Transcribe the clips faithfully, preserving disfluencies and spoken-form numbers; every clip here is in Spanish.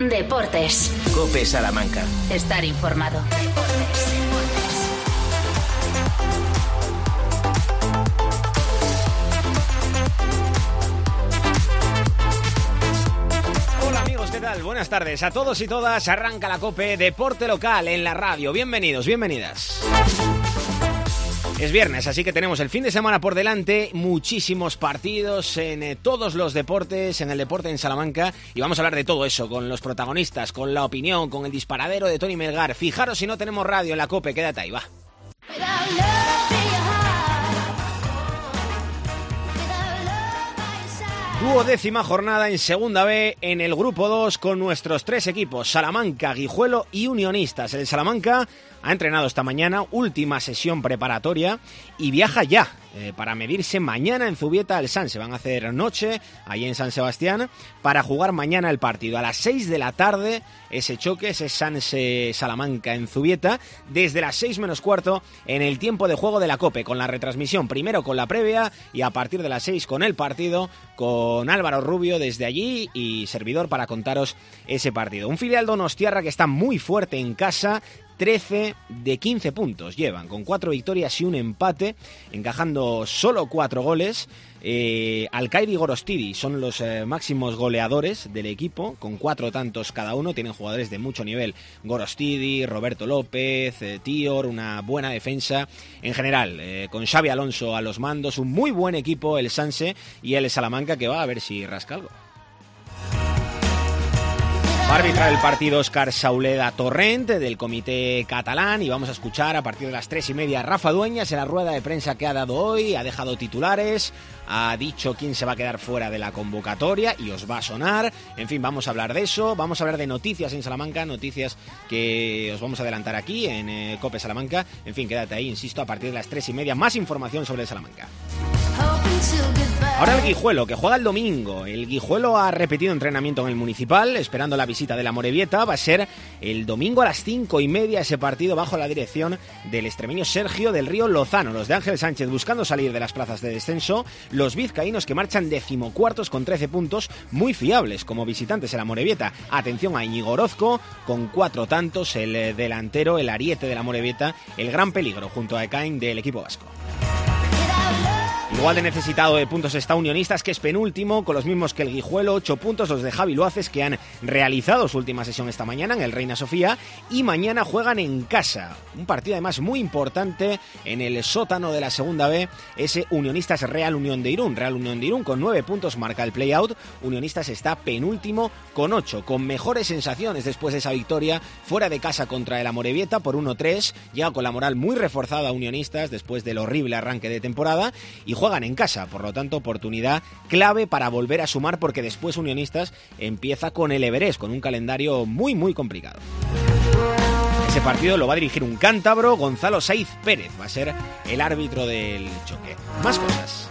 Deportes. COPE Salamanca. Estar informado. Hola amigos, ¿qué tal? Buenas tardes a todos y todas. Arranca la COPE Deporte Local en la radio. Bienvenidos, bienvenidas. Es viernes, así que tenemos el fin de semana por delante, muchísimos partidos en eh, todos los deportes, en el deporte en Salamanca, y vamos a hablar de todo eso, con los protagonistas, con la opinión, con el disparadero de Tony Melgar. Fijaros si no tenemos radio en la COPE, quédate ahí, va. Duodécima jornada en Segunda B en el Grupo dos con nuestros tres equipos, Salamanca, Guijuelo y Unionistas. El Salamanca ha entrenado esta mañana, última sesión preparatoria, y viaja ya eh, para medirse mañana en Zubieta al Sanse. Van a hacer noche ahí en San Sebastián para jugar mañana el partido. A las seis de la tarde ese choque, ese Sanse-Salamanca en Zubieta, desde las seis menos cuarto en el tiempo de juego de la COPE, con la retransmisión, primero con la previa y a partir de las seis con el partido, con Álvaro Rubio desde allí y servidor para contaros ese partido. Un filial donostiarra que está muy fuerte en casa, trece de quince puntos llevan, con cuatro victorias y un empate, encajando solo cuatro goles. Eh, Alcaide y Gorostidi son los eh, máximos goleadores del equipo, con cuatro tantos cada uno. Tienen jugadores de mucho nivel: Gorostidi, Roberto López, eh, Tior, una buena defensa en general, eh, con Xavi Alonso a los mandos. Un muy buen equipo el Sanse, y el Salamanca que va a ver si rasca algo. Va a arbitrar el partido Óscar Sauleda Torrent, del comité catalán, y vamos a escuchar a partir de las tres y media a Rafa Dueñas en la rueda de prensa que ha dado hoy. Ha dejado titulares, ha dicho quién se va a quedar fuera de la convocatoria y os va a sonar. En fin, vamos a hablar de eso, vamos a hablar de noticias en Salamanca, noticias que os vamos a adelantar aquí en eh, COPE Salamanca. En fin, quédate ahí, insisto, a partir de las tres y media, más información sobre el Salamanca. Ahora el Guijuelo, que juega el domingo. El Guijuelo ha repetido entrenamiento en el Municipal, esperando la visita de la Amorebieta. Va a ser el domingo a las cinco y media ese partido, bajo la dirección del extremeño Sergio del Río Lozano. Los de Ángel Sánchez buscando salir de las plazas de descenso. Los vizcaínos que marchan decimocuartos con trece puntos, muy fiables como visitantes en la Amorebieta. Atención a Íñigo Orozco, con cuatro tantos, el delantero, el ariete de la Amorebieta, el gran peligro junto a Ekain del equipo vasco. Igual de necesitado de puntos está Unionistas, que es penúltimo, con los mismos que el Guijuelo, ocho puntos los de Javi Luaces, que han realizado su última sesión esta mañana en el Reina Sofía, y mañana juegan en casa. Un partido además muy importante en el sótano de la Segunda B, ese Unionistas Real Unión de Irún. Real Unión de Irún con nueve puntos marca el play-out. Unionistas está penúltimo con ocho, con mejores sensaciones después de esa victoria fuera de casa contra el Amorebieta por uno tres. Llega con la moral muy reforzada Unionistas después del horrible arranque de temporada, y juegan en casa, por lo tanto oportunidad clave para volver a sumar, porque después Unionistas empieza con el Everest, con un calendario muy muy complicado. Ese partido lo va a dirigir un cántabro, Gonzalo Saiz Pérez, va a ser el árbitro del choque. Más cosas.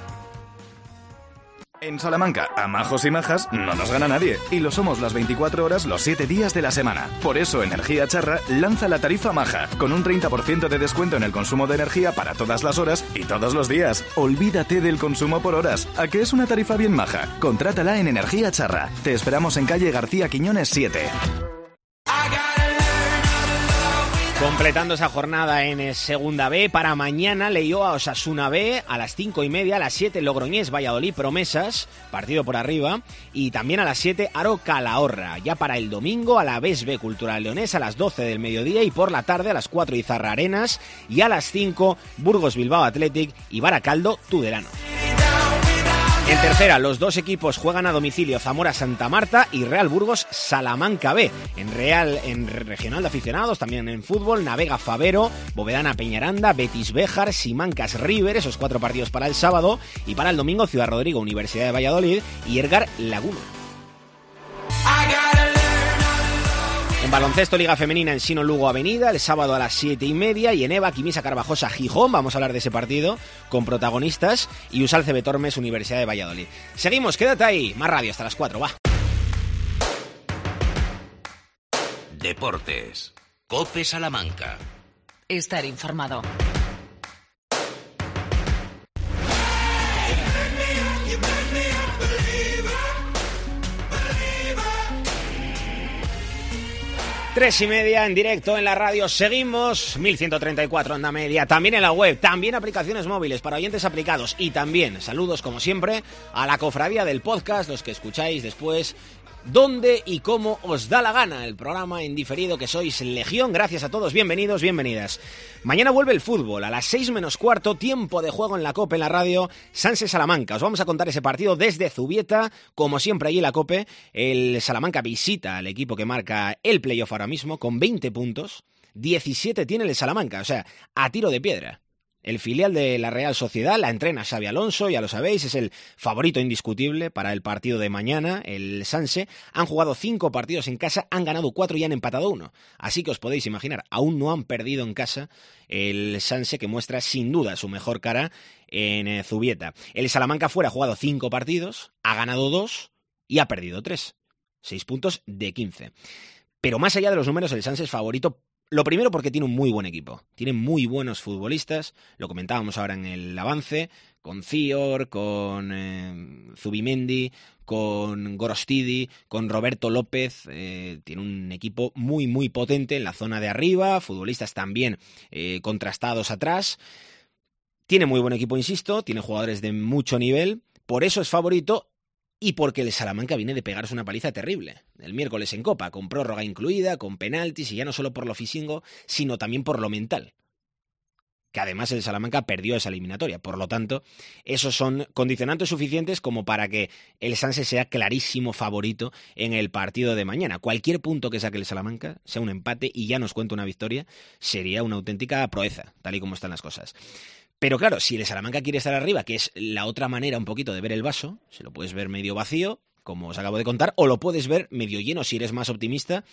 En Salamanca, a majos y majas no nos gana nadie, y lo somos las veinticuatro horas los siete días de la semana. Por eso Energía Charra lanza la tarifa maja, con un treinta por ciento de descuento en el consumo de energía para todas las horas y todos los días. Olvídate del consumo por horas, ¿a qué es una tarifa bien maja? Contrátala en Energía Charra. Te esperamos en calle García Quiñones siete. Completando esa jornada en Segunda B, para mañana Leioa Osasuna B, a las cinco y media, a las siete Logroñés Valladolid Promesas, partido por arriba, y también a las siete Aro Calahorra. Ya para el domingo, a la Alavés B Cultural Leonés a las doce del mediodía, y por la tarde a las cuatro Izarra Arenas, y a las cinco Burgos Bilbao Athletic y Baracaldo Tudelano. En tercera, los dos equipos juegan a domicilio: Zamora Santa Marta y Real Burgos Salamanca B. En Real, en regional de aficionados, también en fútbol, Navega Favero, Bovedana Peñaranda, Betis Béjar, Simancas River, esos cuatro partidos para el sábado, y para el domingo Ciudad Rodrigo Universidad de Valladolid y Ergar Laguna. En baloncesto, Liga Femenina, Ensino Lugo Avenida, el sábado a las siete y media, y en Eva Quimisa Carvajosa Gijón, vamos a hablar de ese partido con protagonistas, y Usalce Betormes Universidad de Valladolid. Seguimos, quédate ahí, más radio hasta las cuatro, va. Deportes, COPE Salamanca. Estar informado. Tres y media en directo en la radio. Seguimos, mil ciento treinta y cuatro onda media, también en la web, también aplicaciones móviles para oyentes aplicados y también saludos como siempre a la cofradía del podcast, los que escucháis después donde y cómo os da la gana, el programa en diferido que sois legión. Gracias a todos, bienvenidos, bienvenidas. Mañana vuelve el fútbol, a las seis menos cuarto, tiempo de juego en la COPE en la radio, Sanse Salamanca. Os vamos a contar ese partido desde Zubieta, como siempre allí en la COPE. El Salamanca visita al equipo que marca el playoff ahora mismo, con veinte puntos, diecisiete tiene el Salamanca, o sea, a tiro de piedra. El filial de la Real Sociedad la entrena Xabi Alonso, ya lo sabéis, es el favorito indiscutible para el partido de mañana, el Sanse. Han jugado cinco partidos en casa, han ganado cuatro y han empatado uno. Así que os podéis imaginar, aún no han perdido en casa el Sanse, que muestra sin duda su mejor cara en Zubieta. El Salamanca fuera ha jugado cinco partidos, ha ganado dos y ha perdido tres. Seis puntos de quince. Pero más allá de los números, el Sanse es favorito. Lo primero porque tiene un muy buen equipo, tiene muy buenos futbolistas, lo comentábamos ahora en el avance, con Zior, con eh, Zubimendi, con Gorostidi, con Roberto López, eh, tiene un equipo muy muy potente en la zona de arriba, futbolistas también eh, contrastados atrás, tiene muy buen equipo, insisto, tiene jugadores de mucho nivel, por eso es favorito. Y porque el Salamanca viene de pegarse una paliza terrible. El miércoles en Copa, con prórroga incluida, con penaltis, y ya no solo por lo físico, sino también por lo mental. Que además el Salamanca perdió esa eliminatoria. Por lo tanto, esos son condicionantes suficientes como para que el Sanse sea clarísimo favorito en el partido de mañana. Cualquier punto que saque el Salamanca, sea un empate y ya nos cuenta una victoria, sería una auténtica proeza, tal y como están las cosas. Pero claro, si el Salamanca quiere estar arriba, que es la otra manera un poquito de ver el vaso, se lo puedes ver medio vacío, como os acabo de contar, o lo puedes ver medio lleno si eres más optimista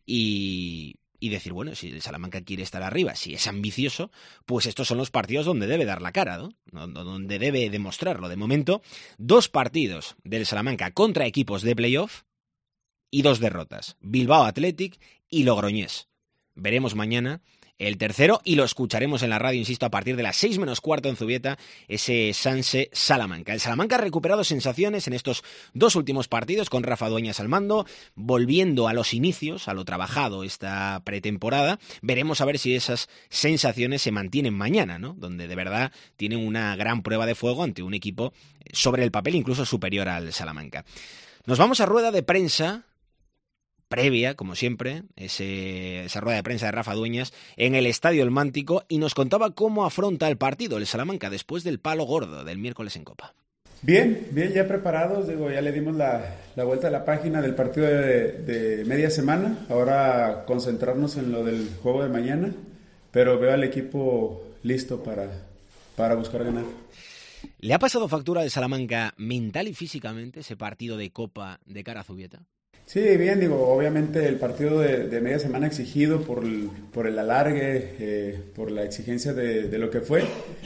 y, y decir, bueno, si el Salamanca quiere estar arriba, si es ambicioso, pues estos son los partidos donde debe dar la cara, ¿no? Donde debe demostrarlo. De momento, dos partidos del Salamanca contra equipos de playoff y dos derrotas, Bilbao Athletic y Logroñés. Veremos mañana el tercero y lo escucharemos en la radio, insisto, a partir de las seis menos cuarto en Zubieta, ese Sanse Salamanca. El Salamanca ha recuperado sensaciones en estos dos últimos partidos con Rafa Dueñas al mando, volviendo a los inicios, a lo trabajado esta pretemporada. Veremos a ver si esas sensaciones se mantienen mañana, ¿no? Donde de verdad tienen una gran prueba de fuego ante un equipo sobre el papel incluso superior al Salamanca. Nos vamos a rueda de prensa previa, como siempre, ese, esa rueda de prensa de Rafa Dueñas en el Estadio El Mántico, y nos contaba cómo afronta el partido el Salamanca después del palo gordo del miércoles en Copa. Bien, bien, ya preparados, digo, ya le dimos la, la vuelta a la página del partido de, de media semana, ahora concentrarnos en lo del juego de mañana, pero veo al equipo listo para, para buscar ganar. ¿Le ha pasado factura al Salamanca mental y físicamente ese partido de Copa de cara a Zubieta? Sí, bien, digo, obviamente el partido de, de media semana exigido por el, por el alargue, eh, por la exigencia de, de lo que fue,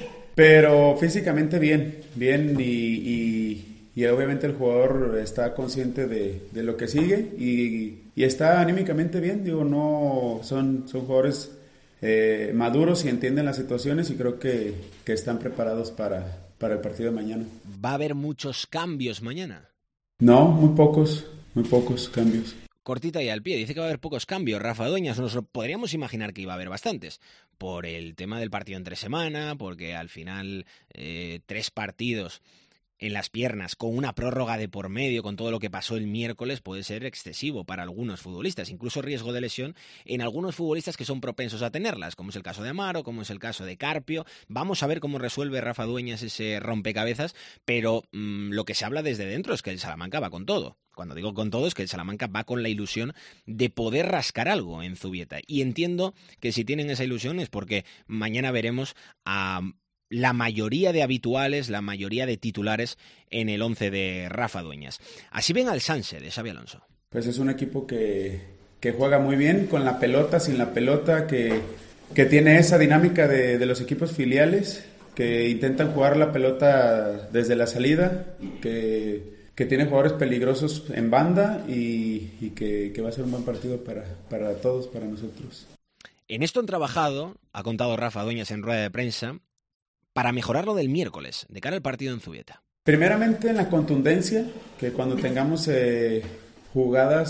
pero físicamente bien, bien y, y, y obviamente el jugador está consciente de, de lo que sigue y, y está anímicamente bien, digo, no son, son jugadores eh, maduros y entienden las situaciones y creo que, que están preparados para, para el partido de mañana. ¿Va a haber muchos cambios mañana? No, muy pocos. Muy pocos cambios. Cortita y al pie, dice que va a haber pocos cambios. Rafa Dueñas, nos podríamos imaginar que iba a haber bastantes. Por el tema del partido entre semana, porque al final eh, tres partidos en las piernas, con una prórroga de por medio, con todo lo que pasó el miércoles, puede ser excesivo para algunos futbolistas, incluso riesgo de lesión en algunos futbolistas que son propensos a tenerlas, como es el caso de Amaro, como es el caso de Carpio. Vamos a ver cómo resuelve Rafa Dueñas ese rompecabezas, pero mmm, lo que se habla desde dentro es que el Salamanca va con todo. Cuando digo con todo es que el Salamanca va con la ilusión de poder rascar algo en Zubieta, y entiendo que si tienen esa ilusión es porque mañana veremos a la mayoría de habituales, la mayoría de titulares en el once de Rafa Dueñas. Así ven al Sanse de Xabi Alonso. Pues es un equipo que, que juega muy bien con la pelota, sin la pelota, que, que tiene esa dinámica de, de los equipos filiales, que intentan jugar la pelota desde la salida, que, que tiene jugadores peligrosos en banda y, y que, que va a ser un buen partido para, para todos, para nosotros. En esto han trabajado, ha contado Rafa Dueñas en rueda de prensa, para mejorar lo del miércoles, de cara al partido en Zubieta. Primeramente en la contundencia, que cuando tengamos eh, jugadas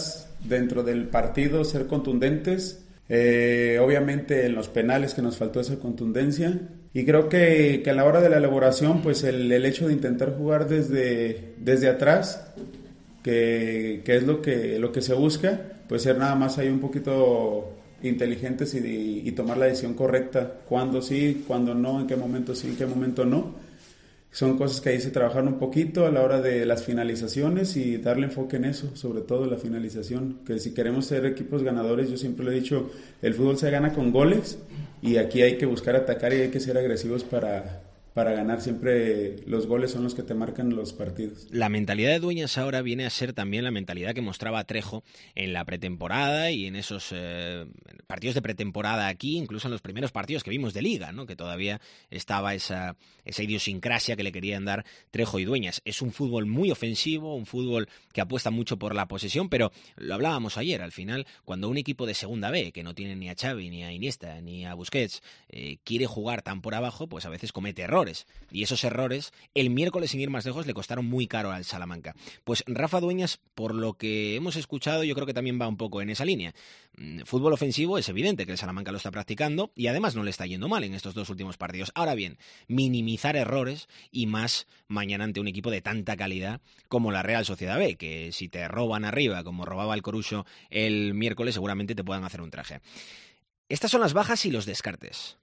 dentro del partido ser contundentes, eh, obviamente en los penales que nos faltó esa contundencia, y creo que, que a la hora de la elaboración, pues el, el hecho de intentar jugar desde, desde atrás, que, que es lo que, lo que se busca, pues ser nada más ahí un poquito inteligentes y, y tomar la decisión correcta, cuándo sí, cuándo no, en qué momento sí, en qué momento no. Son cosas que ahí se trabajaron un poquito a la hora de las finalizaciones y darle enfoque en eso, sobre todo la finalización, que si queremos ser equipos ganadores, yo siempre lo he dicho, el fútbol se gana con goles y aquí hay que buscar atacar y hay que ser agresivos para, para ganar. Siempre los goles son los que te marcan los partidos. La mentalidad de Dueñas ahora viene a ser también la mentalidad que mostraba Trejo en la pretemporada y en esos eh, partidos de pretemporada aquí, incluso en los primeros partidos que vimos de Liga, ¿no? Que todavía estaba esa, esa idiosincrasia que le querían dar Trejo y Dueñas. Es un fútbol muy ofensivo, un fútbol que apuesta mucho por la posesión, pero lo hablábamos ayer, al final, cuando un equipo de segunda B, que no tiene ni a Xavi, ni a Iniesta, ni a Busquets, eh, quiere jugar tan por abajo, pues a veces comete errores. Y esos errores, el miércoles, sin ir más lejos, le costaron muy caro al Salamanca. Pues Rafa Dueñas, por lo que hemos escuchado, yo creo que también va un poco en esa línea. Fútbol ofensivo es evidente que el Salamanca lo está practicando y además no le está yendo mal en estos dos últimos partidos. Ahora bien, minimizar errores y más mañana ante un equipo de tanta calidad como la Real Sociedad B, que si te roban arriba, como robaba el Coruso el miércoles, seguramente te puedan hacer un traje. Estas son las bajas y los descartes.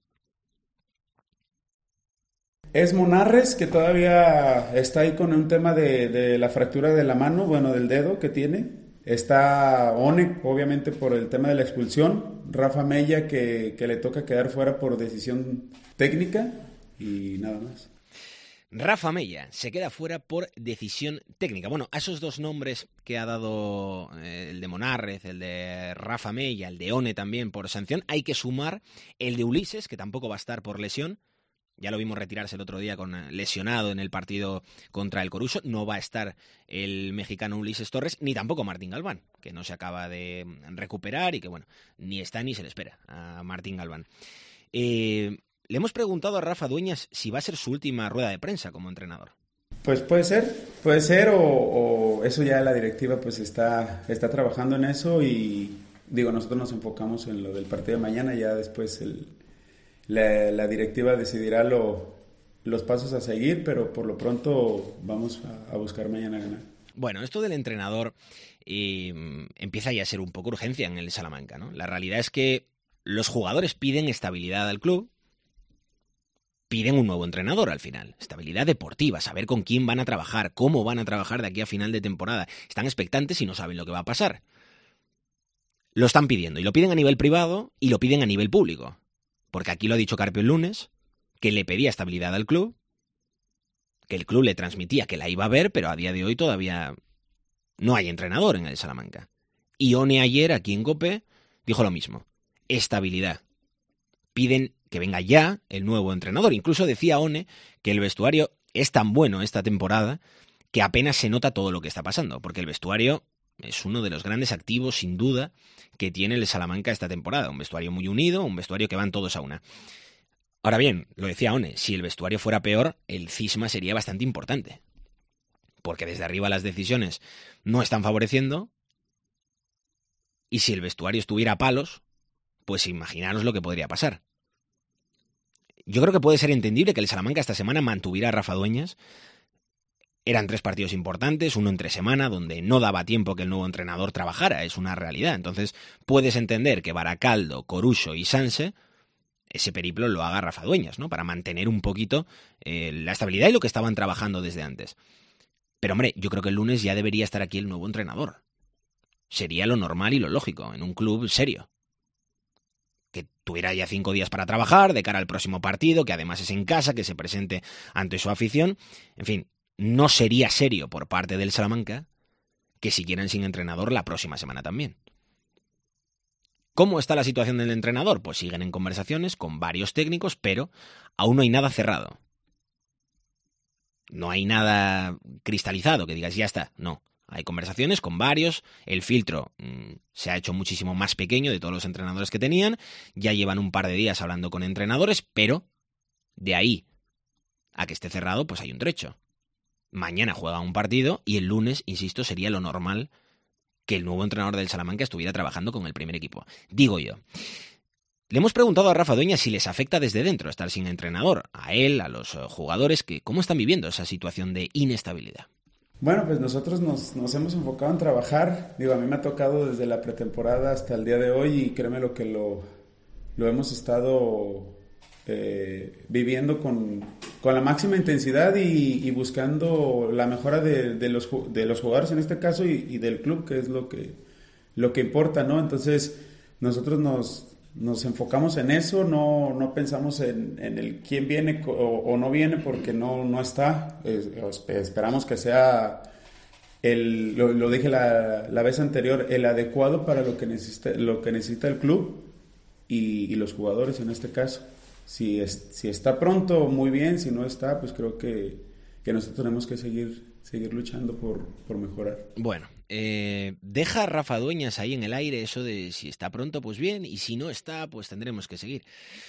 Es Monarres, que todavía está ahí con un tema de, de la fractura de la mano, bueno, del dedo que tiene. Está One, obviamente por el tema de la expulsión. Rafa Mella, que, que le toca quedar fuera por decisión técnica y nada más. Rafa Mella se queda fuera por decisión técnica. Bueno, a esos dos nombres que ha dado eh, el de Monarrez, el de Rafa Mella, el de One también por sanción, hay que sumar el de Ulises, que tampoco va a estar por lesión. Ya lo vimos retirarse el otro día con lesionado en el partido contra el Coruso. No va a estar el mexicano Ulises Torres, ni tampoco Martín Galván, que no se acaba de recuperar y que, bueno, ni está ni se le espera a Martín Galván. Eh, le hemos preguntado a Rafa Dueñas si va a ser su última rueda de prensa como entrenador. Pues puede ser, puede ser, o, o eso ya la directiva pues está, está trabajando en eso y, digo, nosotros nos enfocamos en lo del partido de mañana, ya después el... La, la directiva decidirá lo, los pasos a seguir, pero por lo pronto vamos a, a buscar mañana ganar. Bueno, esto del entrenador eh, empieza ya a ser un poco urgencia en el Salamanca, ¿no? La realidad es que los jugadores piden estabilidad al club, piden un nuevo entrenador al final, estabilidad deportiva, saber con quién van a trabajar, cómo van a trabajar de aquí a final de temporada. Están expectantes y no saben lo que va a pasar. Lo están pidiendo, y lo piden a nivel privado y lo piden a nivel público. Porque aquí lo ha dicho Carpio el lunes, que le pedía estabilidad al club, que el club le transmitía que la iba a ver, pero a día de hoy todavía no hay entrenador en el Salamanca. Y One ayer, aquí en COPE, dijo lo mismo, estabilidad. Piden que venga ya el nuevo entrenador. Incluso decía One que el vestuario es tan bueno esta temporada que apenas se nota todo lo que está pasando, porque el vestuario es uno de los grandes activos, sin duda, que tiene el Salamanca esta temporada. Un vestuario muy unido, un vestuario que van todos a una. Ahora bien, lo decía One, si el vestuario fuera peor, el cisma sería bastante importante. Porque desde arriba las decisiones no están favoreciendo. Y si el vestuario estuviera a palos, pues imaginaros lo que podría pasar. Yo creo que puede ser entendible que el Salamanca esta semana mantuviera a Rafa Dueñas. Eran tres partidos importantes, uno entre semana, donde no daba tiempo que el nuevo entrenador trabajara, es una realidad. Entonces puedes entender que Baracaldo, Coruso y Sanse, ese periplo lo haga Rafa Dueñas, ¿no? Para mantener un poquito eh, la estabilidad y lo que estaban trabajando desde antes. Pero hombre, yo creo que el lunes ya debería estar aquí el nuevo entrenador. Sería lo normal y lo lógico, en un club serio. Que tuviera ya cinco días para trabajar, de cara al próximo partido, que además es en casa, que se presente ante su afición, en fin. No sería serio por parte del Salamanca que siguieran sin entrenador la próxima semana también. ¿Cómo está la situación del entrenador? Pues siguen en conversaciones con varios técnicos, pero aún no hay nada cerrado. No hay nada cristalizado que digas, ya está. No, hay conversaciones con varios. El filtro mmm, se ha hecho muchísimo más pequeño de todos los entrenadores que tenían. Ya llevan un par de días hablando con entrenadores, pero de ahí a que esté cerrado, pues hay un trecho. Mañana juega un partido y el lunes, insisto, sería lo normal que el nuevo entrenador del Salamanca estuviera trabajando con el primer equipo. Digo yo. Le hemos preguntado a Rafa Dueñas si les afecta desde dentro estar sin entrenador, a él, a los jugadores, que cómo están viviendo esa situación de inestabilidad. Bueno, pues nosotros nos, nos hemos enfocado en trabajar. Digo, a mí me ha tocado desde la pretemporada hasta el día de hoy y créeme lo que lo, lo hemos estado eh, viviendo con, con la máxima intensidad y, y buscando la mejora de, de, los, de los jugadores en este caso y, y del club, que es lo que, lo que importa, ¿no? Entonces, nosotros nos... Nos enfocamos en eso, no, no pensamos en, en el quién viene o, o no viene porque no, no está. Es, esperamos que sea, el, lo, lo dije la, la vez anterior, el adecuado para lo que necesita, lo que necesita el club y, y los jugadores en este caso. Si, es, si está pronto, muy bien, si no está, pues creo que, que nosotros tenemos que seguir, seguir luchando por, por mejorar. Bueno. Eh, deja a Rafa Dueñas ahí en el aire eso de si está pronto, pues bien, y si no está, pues tendremos que seguir.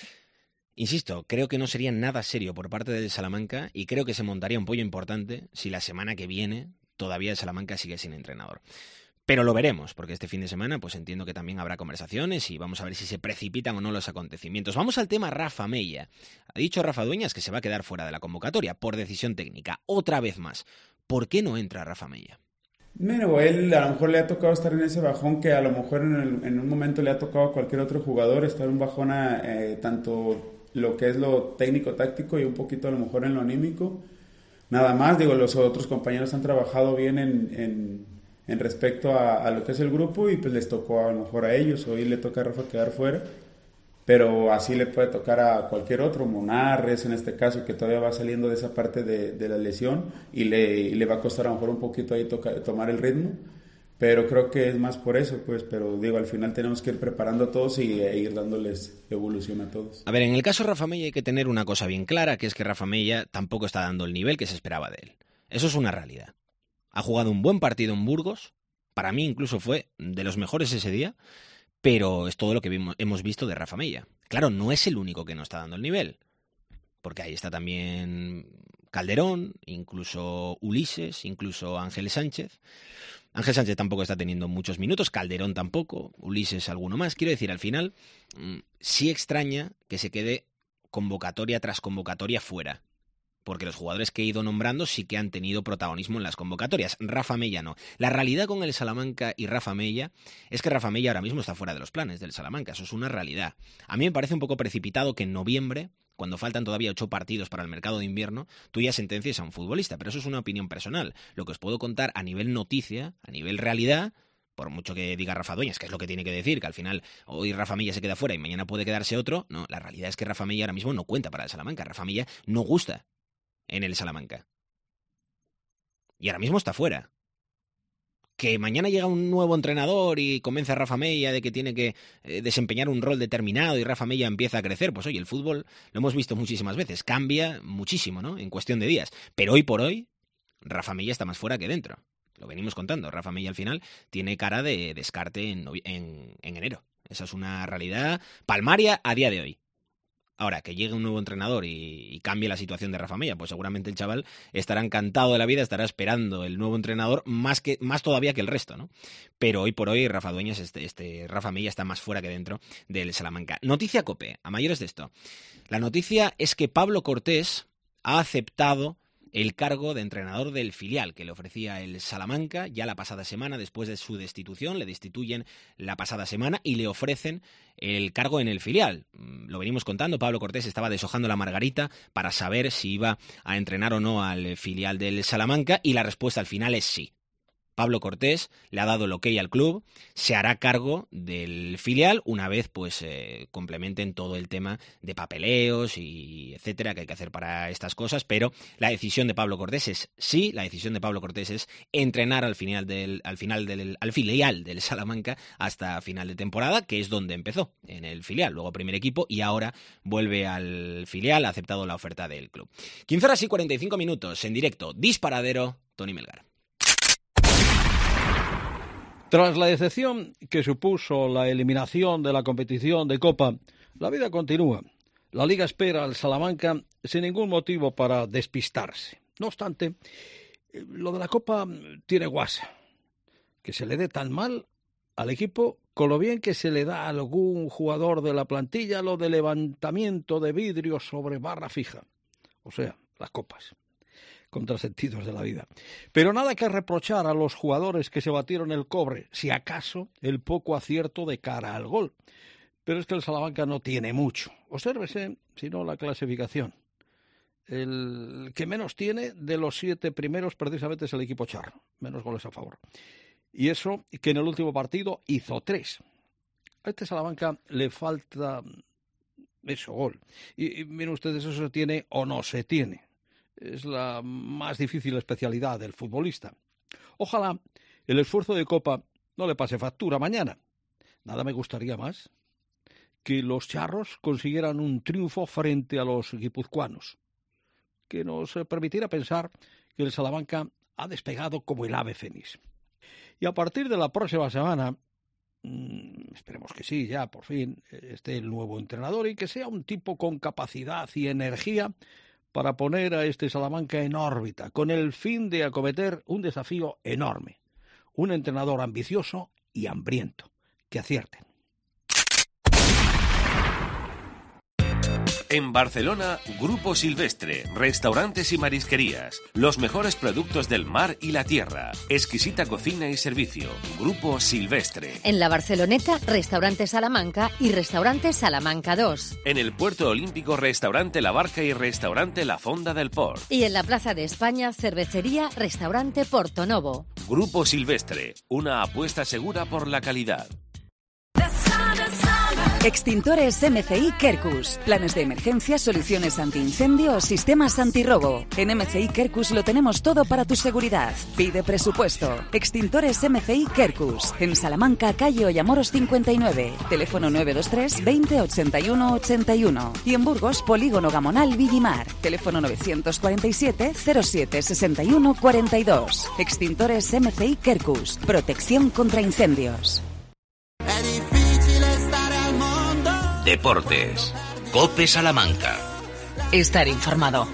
Insisto, creo que no sería nada serio por parte del Salamanca y creo que se montaría un pollo importante si la semana que viene todavía el Salamanca sigue sin entrenador. Pero lo veremos, porque este fin de semana pues entiendo que también habrá conversaciones y vamos a ver si se precipitan o no los acontecimientos. Vamos al tema Rafa Mella. Ha dicho Rafa Dueñas que se va a quedar fuera de la convocatoria por decisión técnica. Otra vez más. ¿Por qué no entra Rafa Mella? Bueno, él a lo mejor le ha tocado estar en ese bajón que a lo mejor en, el, en un momento le ha tocado a cualquier otro jugador estar en un bajón a, eh, tanto lo que es lo técnico-táctico y un poquito a lo mejor en lo anímico. Nada más, digo, los otros compañeros han trabajado bien en, en, en respecto a, a lo que es el grupo y pues les tocó a lo mejor a ellos. Hoy le toca a Rafa quedar fuera, pero así le puede tocar a cualquier otro, Monarres en este caso, que todavía va saliendo de esa parte de, de la lesión y le, y le va a costar a lo mejor un poquito ahí toca, tomar el ritmo, pero creo que es más por eso, pues, pero digo, al final tenemos que ir preparando a todos y e ir dándoles evolución a todos. A ver, en el caso de Rafa Mella hay que tener una cosa bien clara, que es que Rafa Mella tampoco está dando el nivel que se esperaba de él. Eso es una realidad. Ha jugado un buen partido en Burgos, para mí incluso fue de los mejores ese día, pero es todo lo que vimos, hemos visto de Rafa Mella. Claro, no es el único que no está dando el nivel, porque ahí está también Calderón, incluso Ulises, incluso Ángel Sánchez. Ángel Sánchez tampoco está teniendo muchos minutos, Calderón tampoco, Ulises alguno más. Quiero decir, al final, sí extraña que se quede convocatoria tras convocatoria fuera, porque los jugadores que he ido nombrando sí que han tenido protagonismo en las convocatorias. Rafa Mella no. La realidad con el Salamanca y Rafa Mella es que Rafa Mella ahora mismo está fuera de los planes del Salamanca. Eso es una realidad. A mí me parece un poco precipitado que en noviembre, cuando faltan todavía ocho partidos para el mercado de invierno, tú ya sentencies a un futbolista. Pero eso es una opinión personal. Lo que os puedo contar a nivel noticia, a nivel realidad, por mucho que diga Rafa Dueñas, que es lo que tiene que decir, que al final hoy Rafa Mella se queda fuera y mañana puede quedarse otro, no, la realidad es que Rafa Mella ahora mismo no cuenta para el Salamanca. Rafa Mella no gusta en el Salamanca. Y ahora mismo está fuera. Que mañana llega un nuevo entrenador y convence a Rafa Mella de que tiene que eh, desempeñar un rol determinado y Rafa Mella empieza a crecer. Pues oye, el fútbol lo hemos visto muchísimas veces. Cambia muchísimo, ¿no? En cuestión de días. Pero hoy por hoy, Rafa Mella está más fuera que dentro. Lo venimos contando. Rafa Mella al final tiene cara de descarte en, en, en enero. Esa es una realidad palmaria a día de hoy. Ahora, que llegue un nuevo entrenador y, y cambie la situación de Rafa Mella, pues seguramente el chaval estará encantado de la vida, estará esperando el nuevo entrenador más que más todavía que el resto, ¿no? Pero hoy por hoy Rafa Dueñas, este, este Rafa Mella está más fuera que dentro del Salamanca. Noticia COPE, a mayores de esto. La noticia es que Pablo Cortés ha aceptado el cargo de entrenador del filial que le ofrecía el Salamanca ya la pasada semana. Después de su destitución, le destituyen la pasada semana y le ofrecen el cargo en el filial. Lo venimos contando, Pablo Cortés estaba deshojando la margarita para saber si iba a entrenar o no al filial del Salamanca y la respuesta al final es sí. Pablo Cortés le ha dado el ok al club, se hará cargo del filial una vez pues eh, complementen todo el tema de papeleos y etcétera que hay que hacer para estas cosas, pero la decisión de Pablo Cortés es sí, la decisión de Pablo Cortés es entrenar al final del al final del al filial del Salamanca hasta final de temporada, que es donde empezó, en el filial, luego primer equipo y ahora vuelve al filial, ha aceptado la oferta del club. quince horas y cuarenta y cinco minutos en directo, Disparadero, Tony Melgar. Tras la decepción que supuso la eliminación de la competición de Copa, la vida continúa. La Liga espera al Salamanca sin ningún motivo para despistarse. No obstante, lo de la Copa tiene guasa. que se le dé tan mal al equipo con lo bien que se le da a algún jugador de la plantilla lo de levantamiento de vidrio sobre barra fija, o sea, las copas, contrasentidos de la vida. Pero nada que reprochar a los jugadores que se batieron el cobre, si acaso el poco acierto de cara al gol. Pero es que el Salamanca no tiene mucho. Obsérvese, si no, la clasificación. El que menos tiene de los siete primeros precisamente es el equipo charro, menos goles a favor. Y eso que en el último partido hizo tres. A este Salamanca le falta eso, gol. Y, y miren ustedes, eso se tiene o no se tiene. Es la más difícil especialidad del futbolista. Ojalá el esfuerzo de Copa no le pase factura mañana. Nada me gustaría más que los charros consiguieran un triunfo frente a los guipuzcoanos, que nos permitiera pensar que el Salamanca ha despegado como el ave fénix. Y a partir de la próxima semana, mmm, esperemos que sí, ya por fin esté el nuevo entrenador y que sea un tipo con capacidad y energía para poner a este Salamanca en órbita, con el fin de acometer un desafío enorme. Un entrenador ambicioso y hambriento. Que acierten. En Barcelona, Grupo Silvestre, restaurantes y marisquerías, los mejores productos del mar y la tierra, exquisita cocina y servicio. Grupo Silvestre. En la Barceloneta, Restaurante Salamanca y Restaurante Salamanca dos. En el Puerto Olímpico, Restaurante La Barca y Restaurante La Fonda del Port. Y en la Plaza de España, Cervecería Restaurante Portonovo. Grupo Silvestre, una apuesta segura por la calidad. Extintores M C I Quercus. Planes de emergencia, soluciones antiincendio o sistemas antirrobo. En M C I Quercus lo tenemos todo para tu seguridad. Pide presupuesto. Extintores M C I Quercus. En Salamanca, calle Ollamoros cincuenta y nueve. Teléfono nueve dos tres veinte ochenta y uno ochenta y uno. Y en Burgos, Polígono Gamonal Villimar. Teléfono novecientos cuarenta y siete cero siete sesenta y uno cuarenta y dos. Extintores M C I Quercus. Protección contra incendios. Deportes. COPE Salamanca. Estar informado.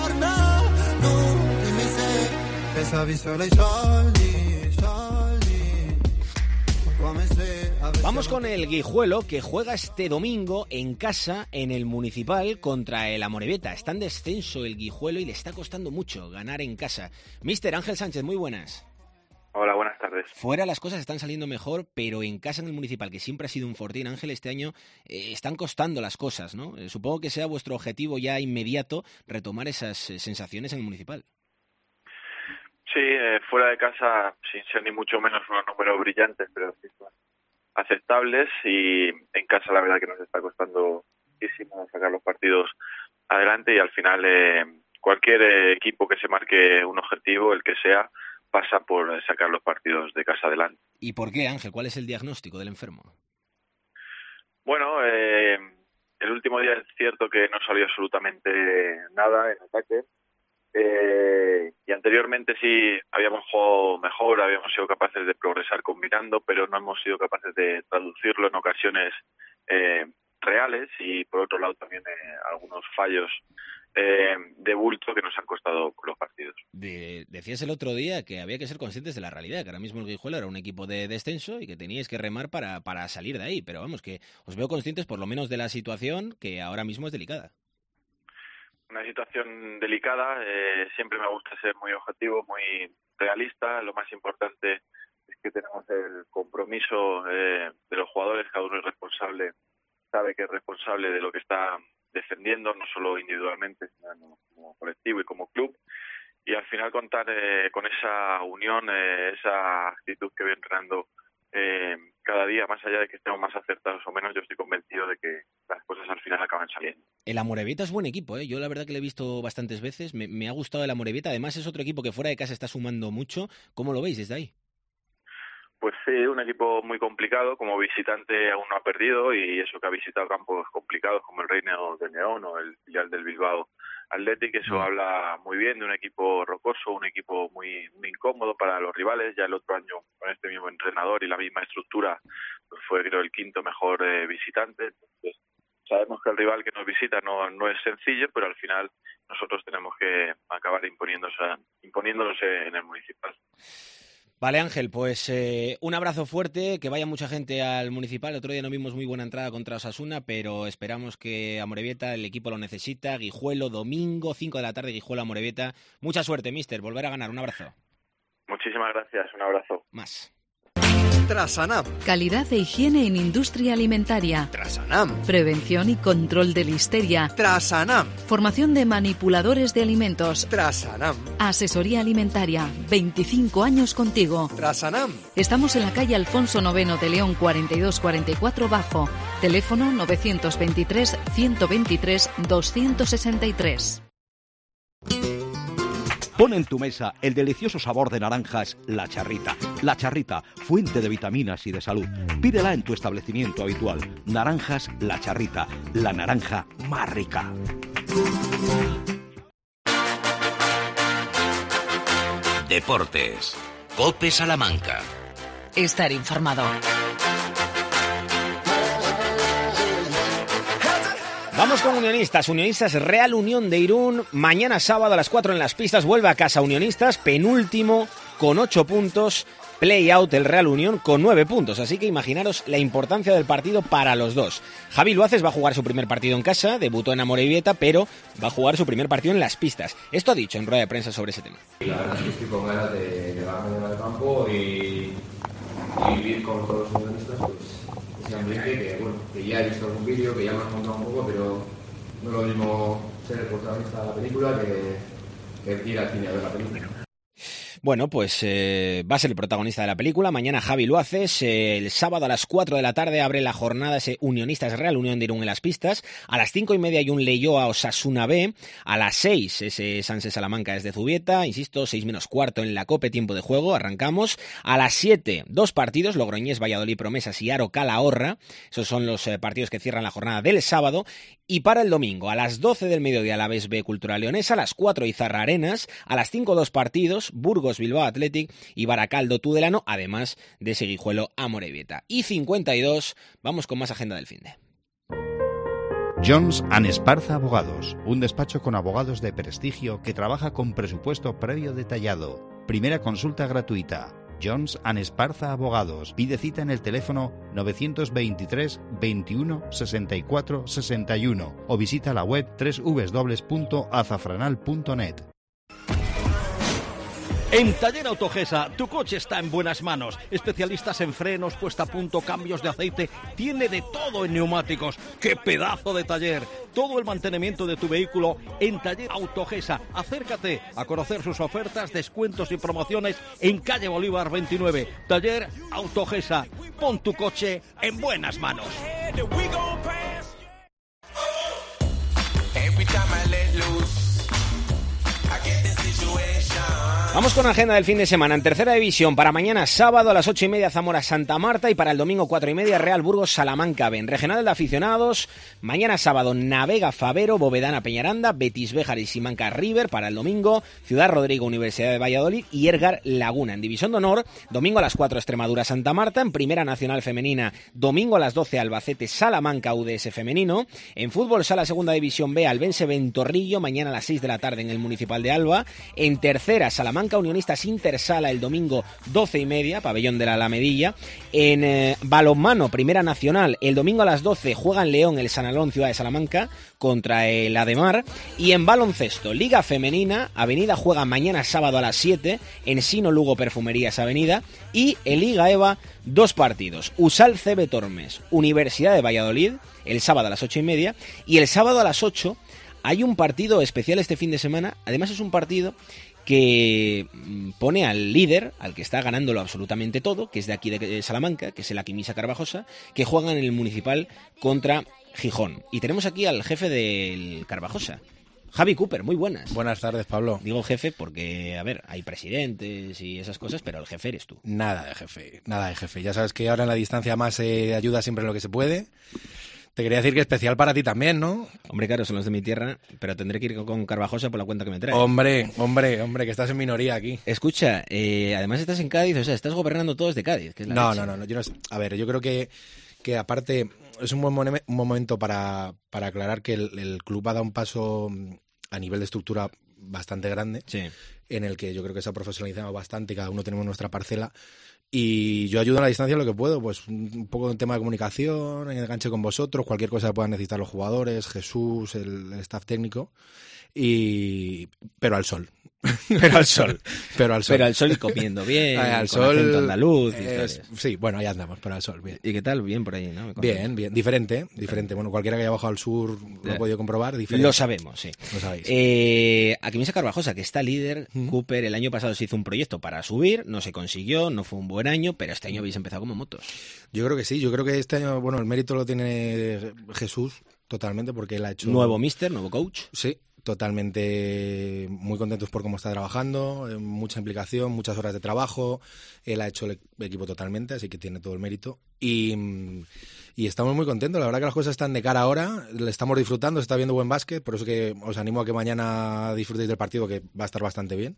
Vamos con el Guijuelo, que juega este domingo en casa en el Municipal contra el Amorebieta. Está en descenso el Guijuelo y le está costando mucho ganar en casa. Míster Ángel Sánchez, muy buenas. Hola, buenas tardes. Fuera las cosas están saliendo mejor, pero en casa en el Municipal, que siempre ha sido un fortín, Ángel, este año eh, están costando las cosas, ¿no? Eh, supongo que sea vuestro objetivo ya inmediato retomar esas eh, sensaciones en el Municipal. Sí, eh, fuera de casa, sin ser ni mucho menos unos números brillantes, pero sí son aceptables, y en casa la verdad que nos está costando muchísimo sacar los partidos adelante, y al final eh, cualquier eh, equipo que se marque un objetivo, el que sea, pasa por sacar los partidos de casa adelante. ¿Y por qué, Ángel? ¿Cuál es el diagnóstico del enfermo? Bueno, eh, el último día es cierto que no salió absolutamente nada en ataque, eh, y anteriormente sí habíamos jugado mejor, habíamos sido capaces de progresar combinando, pero no hemos sido capaces de traducirlo en ocasiones eh, reales, y por otro lado también eh, algunos fallos Eh, de bulto que nos han costado los partidos. De, decías el otro día que había que ser conscientes de la realidad, que ahora mismo el Guijuelo era un equipo de descenso y que teníais que remar para, para salir de ahí, pero vamos, que os veo conscientes por lo menos de la situación, que ahora mismo es delicada. Una situación delicada, eh, siempre me gusta ser muy objetivo, muy realista. Lo más importante es que tenemos el compromiso eh, de los jugadores, cada uno es responsable, sabe que es responsable de lo que está defendiendo, no solo individualmente, sino como colectivo y como club, y al final contar eh, con esa unión, eh, esa actitud que voy entrenando eh, cada día, más allá de que estemos más acertados o menos, yo estoy convencido de que las cosas al final acaban saliendo. El Amorebieta es buen equipo, ¿eh? Yo la verdad que lo he visto bastantes veces, me, me ha gustado el Amorebieta, además es otro equipo que fuera de casa está sumando mucho. ¿Cómo lo veis desde ahí? Pues sí, un equipo muy complicado, como visitante aún no ha perdido, y eso que ha visitado campos complicados como el Reino de León o el filial del Bilbao Athletic, eso mm. habla muy bien de un equipo rocoso, un equipo muy, muy incómodo para los rivales. Ya el otro año con este mismo entrenador y la misma estructura pues fue creo el quinto mejor eh, visitante. Entonces sabemos que el rival que nos visita no, no es sencillo, pero al final nosotros tenemos que acabar imponiéndose, imponiéndose en el Municipal. Vale, Ángel, pues eh, un abrazo fuerte, que vaya mucha gente al Municipal. El otro día no vimos muy buena entrada contra Osasuna, pero esperamos que Amorebieta, el equipo lo necesita. Guijuelo, domingo, cinco de la tarde, Guijuelo, Amorebieta. Mucha suerte, mister, volver a ganar. Un abrazo. Muchísimas gracias, un abrazo. Más. Trasanam. Calidad e higiene en industria alimentaria. Trasanam. Prevención y control de listeria. Trasanam. Formación de manipuladores de alimentos. Trasanam. Asesoría alimentaria. veinticinco años contigo. Trasanam. Estamos en la calle Alfonso noveno de León cuarenta y dos cuarenta y cuatro Bajo. Teléfono novecientos veintitrés, ciento veintitrés, doscientos sesenta y tres. Pon en tu mesa el delicioso sabor de naranjas La Charrita. La Charrita, fuente de vitaminas y de salud. Pídela en tu establecimiento habitual. Naranjas La Charrita, la naranja más rica. Deportes. COPE Salamanca. Estar informado. Vamos con Unionistas. Unionistas Real Unión de Irún. Mañana sábado a las cuatro en las pistas. Vuelve a casa Unionistas, penúltimo con ocho puntos. Play out el Real Unión con nueve puntos. Así que imaginaros la importancia del partido para los dos. Javi Luaces va a jugar su primer partido en casa. Debutó en Amorebieta, pero va a jugar su primer partido en las pistas. Esto ha dicho en rueda de prensa sobre ese tema. La verdad es que estoy con ganas de llegar mañana al campo y, y vivir con todos los unionistas, pues, ese ambiente que, bueno, que ya he visto algún vídeo, que ya me han contado un poco, pero no es lo mismo ser el protagonista de la película que, que ir al cine a ver la película. Bueno, pues eh, va a ser el protagonista de la película. Mañana Javi Luaces. Eh, el sábado a las cuatro de la tarde abre la jornada ese Unionistas Real Unión de Irún en las pistas. A las cinco y media hay un Leioa Osasuna B. A las seis ese Sanse Salamanca desde Zubieta. Insisto, seis menos cuarto en la COPE, tiempo de juego. Arrancamos. A las siete, dos partidos. Logroñés, Valladolid Promesas y Aro Calahorra. Esos son los eh, partidos que cierran la jornada del sábado. Y para el domingo, a las doce del mediodía la Alavés B Cultural Leonesa. A las cuatro Izarra Arenas. A las cinco dos partidos. Burgos Bilbao Athletic y Baracaldo Tudelano, además de ese Guijuelo Amorebieta. Y cincuenta y dos, vamos con más agenda del finde. Jones and Esparza Abogados, un despacho con abogados de prestigio que trabaja con presupuesto previo detallado. Primera consulta gratuita. Jones and Esparza Abogados. Pide cita en el teléfono novecientos veintitrés, veintiuno, sesenta y cuatro, sesenta y uno o visita la web doble u doble u doble u punto azafranal punto net. En Taller Autogesa, tu coche está en buenas manos. Especialistas en frenos, puesta a punto, cambios de aceite. Tiene de todo en neumáticos. ¡Qué pedazo de taller! Todo el mantenimiento de tu vehículo en Taller Autogesa. Acércate a conocer sus ofertas, descuentos y promociones en calle Bolívar veintinueve. Taller Autogesa. Pon tu coche en buenas manos. Vamos con agenda del fin de semana. En tercera división, para mañana sábado a las ocho y media Zamora Santa Marta y para el domingo cuatro y media Real Burgos Salamanca B. En regional de aficionados, mañana sábado Navega Favero, Bovedana Peñaranda, Betis Béjar y Simanca River. Para el domingo Ciudad Rodrigo Universidad de Valladolid y Ergar Laguna. En división de honor, domingo a las cuatro Extremadura Santa Marta. En primera nacional femenina, domingo a las doce Albacete Salamanca U D S femenino. En fútbol sala segunda división B, Albense Ventorrillo, mañana a las seis de la tarde en el Municipal de Alba. En tercera Salamanca Unionistas Intersala el domingo doce y media, pabellón de la Alamedilla. En eh, balonmano, primera nacional, el domingo a las doce juegan León el San Alón Ciudad de Salamanca contra el Ademar. Y en baloncesto, Liga Femenina, Avenida juega mañana sábado a las siete, Ensino Lugo Perfumerías Avenida. Y en Liga EVA, dos partidos, Usal C B Tormes, Universidad de Valladolid, el sábado a las ocho y media. Y el sábado a las ocho hay un partido especial este fin de semana. Además es un partido que pone al líder, al que está ganándolo absolutamente todo, que es de aquí de Salamanca, que es el Aquimisa Carvajosa, que juegan en el Municipal contra Gijón. Y tenemos aquí al jefe del Carvajosa, Javi Cooper. Muy buenas. Buenas tardes, Pablo. Digo jefe porque, a ver, hay presidentes y esas cosas, pero el jefe eres tú. Nada de jefe, nada de jefe. Ya sabes que ahora en la distancia más eh, ayuda siempre en lo que se puede. Te quería decir que especial para ti también, ¿no? Hombre, claro, son los de mi tierra, pero tendré que ir con Carvajosa por la cuenta que me trae. Hombre, hombre, hombre, que estás en minoría aquí. Escucha, eh, además estás en Cádiz, o sea, estás gobernando todo desde Cádiz. Que es la no, leche. no, no, no, yo no. A ver, yo creo que, que aparte es un buen mon- un momento para, para aclarar que el, el club ha dado un paso a nivel de estructura bastante grande, sí. en el que yo creo que se ha profesionalizado bastante y cada uno tenemos nuestra parcela. Y yo ayudo a la distancia lo que puedo, pues un poco en tema de comunicación, en enganche con vosotros, cualquier cosa que puedan necesitar los jugadores, Jesús, el, el staff técnico, y pero al sol. Pero al sol. Pero al sol. Pero al sol y comiendo bien, al con sol, acento andaluz. Es, sí, bueno, ahí andamos, pero al sol, bien. ¿Y qué tal? Bien por ahí, ¿no? Bien, bien. Diferente, diferente. Bueno, cualquiera que haya bajado al sur lo ha podido comprobar. Diferente. Lo sabemos, sí. Lo sabéis. Eh, Aquimisa Carvajosa, que está líder. ¿Mm? Cooper, el año pasado se hizo un proyecto para subir, no se consiguió, no fue un buen año, pero este año habéis empezado como motos. Yo creo que sí, yo creo que este año, bueno, el mérito lo tiene Jesús totalmente, porque él ha hecho... Nuevo míster, nuevo coach. Sí. Totalmente muy contentos por cómo está trabajando, mucha implicación, muchas horas de trabajo, él ha hecho el equipo totalmente, así que tiene todo el mérito y, y estamos muy contentos, la verdad que las cosas están de cara ahora, le estamos disfrutando, se está viendo buen básquet, por eso que os animo a que mañana disfrutéis del partido, que va a estar bastante bien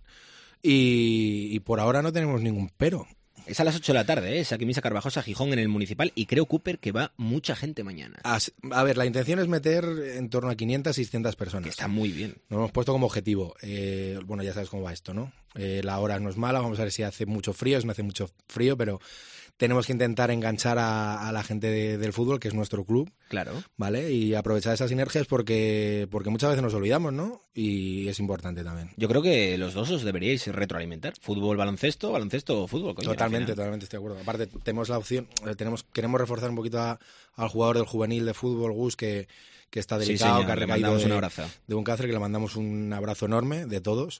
y, y por ahora no tenemos ningún pero. Es a las ocho de la tarde, ¿eh? Es Aquimisa Carvajosa, Gijón en el Municipal y creo, Cooper, que va mucha gente mañana. A, a ver, la intención es meter en torno a quinientas, seiscientas personas. Que está muy bien. Nos hemos puesto como objetivo. Eh, bueno, ya sabes cómo va esto, ¿no? Eh, la hora no es mala, vamos a ver si hace mucho frío, si no hace mucho frío, pero tenemos que intentar enganchar a, a la gente de, del fútbol, que es nuestro club. Claro. ¿Vale? Y aprovechar esas sinergias porque, porque muchas veces nos olvidamos, ¿no? Y es importante también. Yo creo que los dos os deberíais retroalimentar. Fútbol, baloncesto, baloncesto o fútbol. Coño, totalmente, totalmente estoy de acuerdo. Aparte, tenemos la opción, tenemos queremos reforzar un poquito a, al jugador del juvenil de fútbol, Gus, que, que está delicado, sí, señor, que ha recaído un de, abrazo. de un cáncer, que le mandamos un abrazo enorme de todos.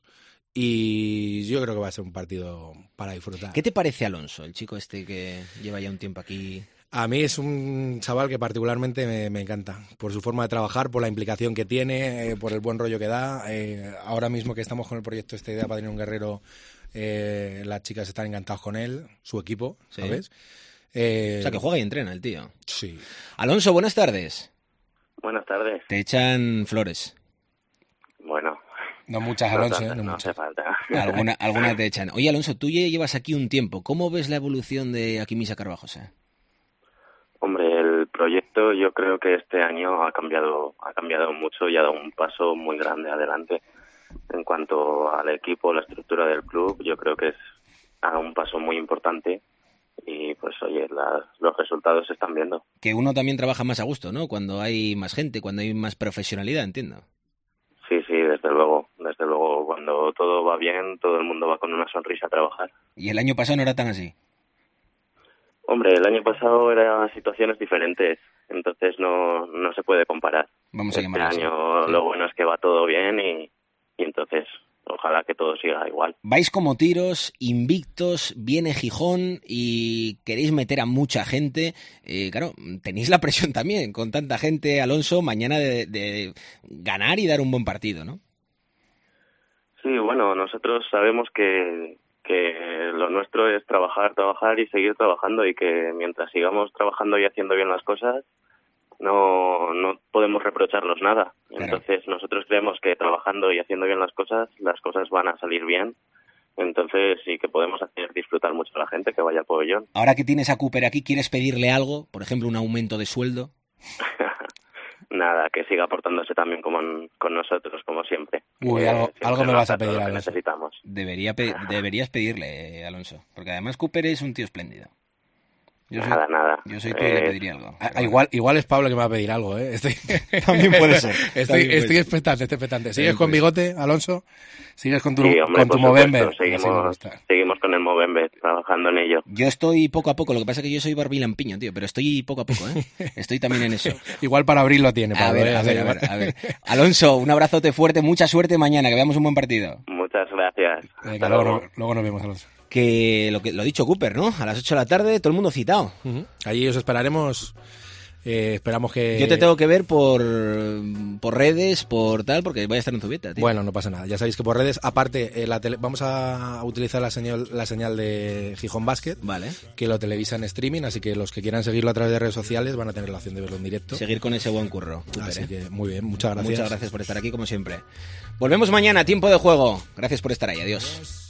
Y yo creo que va a ser un partido para disfrutar. ¿Qué te parece Alonso, el chico este que lleva ya un tiempo aquí? A mí es un chaval que particularmente me, me encanta, por su forma de trabajar, por la implicación que tiene, eh, por el buen rollo que da. Eh, ahora mismo que estamos con el proyecto Esta Idea para tener un guerrero, eh, las chicas están encantadas con él, su equipo, sí. ¿sabes? Eh, o sea, que juega y entrena el tío. Sí. Alonso, buenas tardes. Buenas tardes. Te echan flores. Bueno... No muchas, Alonso, no, ¿eh? No, no muchas. hace falta. Alguna, alguna te echan. Oye, Alonso, tú ya llevas aquí un tiempo. ¿Cómo ves la evolución de Aquimisa Carvajosa? Hombre, el proyecto yo creo que este año ha cambiado, ha cambiado mucho y ha dado un paso muy grande adelante. En cuanto al equipo, la estructura del club, yo creo que es ha dado un paso muy importante y pues oye, la, los resultados se están viendo. Que uno también trabaja más a gusto, ¿no? Cuando hay más gente, cuando hay más profesionalidad, entiendo. Sí, sí, desde luego, desde luego, cuando todo va bien, todo el mundo va con una sonrisa a trabajar. ¿Y el año pasado no era tan así? Hombre, el año pasado eran situaciones diferentes, entonces no, no se puede comparar. Vamos a este llamarlo año así. Sí. Lo bueno es que va todo bien y, y entonces ojalá que todo siga igual. Vais como tiros, invictos, viene Gijón y queréis meter a mucha gente. Eh, claro, tenéis la presión también, con tanta gente, Alonso, mañana de, de ganar y dar un buen partido, ¿no? Sí, bueno, nosotros sabemos que, que lo nuestro es trabajar, trabajar y seguir trabajando y que mientras sigamos trabajando y haciendo bien las cosas, no no podemos reprocharnos nada. Claro. Entonces nosotros creemos que trabajando y haciendo bien las cosas, las cosas van a salir bien. Entonces sí que podemos hacer disfrutar mucho a la gente que vaya a Pabellón. Ahora que tienes a Cooper aquí, ¿quieres pedirle algo? Por ejemplo, un aumento de sueldo. Nada, que siga portándose también como en, con nosotros, como siempre. Uy, eh, algo, siempre algo me nos vas a da todo pedir, lo que Alonso. necesitamos. Debería pe- deberías pedirle, eh, Alonso. Porque además Cooper es un tío espléndido. Yo soy, nada, nada. Yo soy tú y Eh, le pediría algo. Ah, igual, igual es Pablo que me va a pedir algo, ¿eh? Estoy... También puede ser. Estoy, También puede estoy ser. expectante, estoy expectante. ¿Sigues También con puede bigote, Alonso? ¿Sigues con tu, Sí, hombre, con tu por Movember? supuesto, Así me Seguimos, gusta. seguimos con el Movember, trabajando en ello. Yo estoy poco a poco, lo que pasa es que yo soy barbilampiño, tío, pero estoy poco a poco, ¿eh? Estoy también en eso. Igual para abril lo tiene, A Pablo. ver, ¿eh? a ver, a ver, a ver. Alonso, un abrazote fuerte, mucha suerte mañana, que veamos un buen partido. Muchas gracias. Venga, Hasta luego, luego. no- luego nos vemos, Alonso. Que lo que lo ha dicho Cooper, ¿no? A las ocho de la tarde, todo el mundo citado. Uh-huh. Allí os esperaremos. Eh, esperamos que... Yo te tengo que ver por, por redes, por tal, porque voy a estar en Zubieta, tío. Bueno, no pasa nada. Ya sabéis que por redes, aparte, eh, la tele- vamos a utilizar la señal, la señal de Gijón Basket, Vale. que lo televisa en streaming, así que los que quieran seguirlo a través de redes sociales van a tener la opción de verlo en directo. Seguir con ese buen curro. Cooper, Así ¿eh? que muy bien, muchas gracias. Muchas gracias por estar aquí, como siempre. Volvemos mañana, tiempo de juego. Gracias por estar ahí, adiós.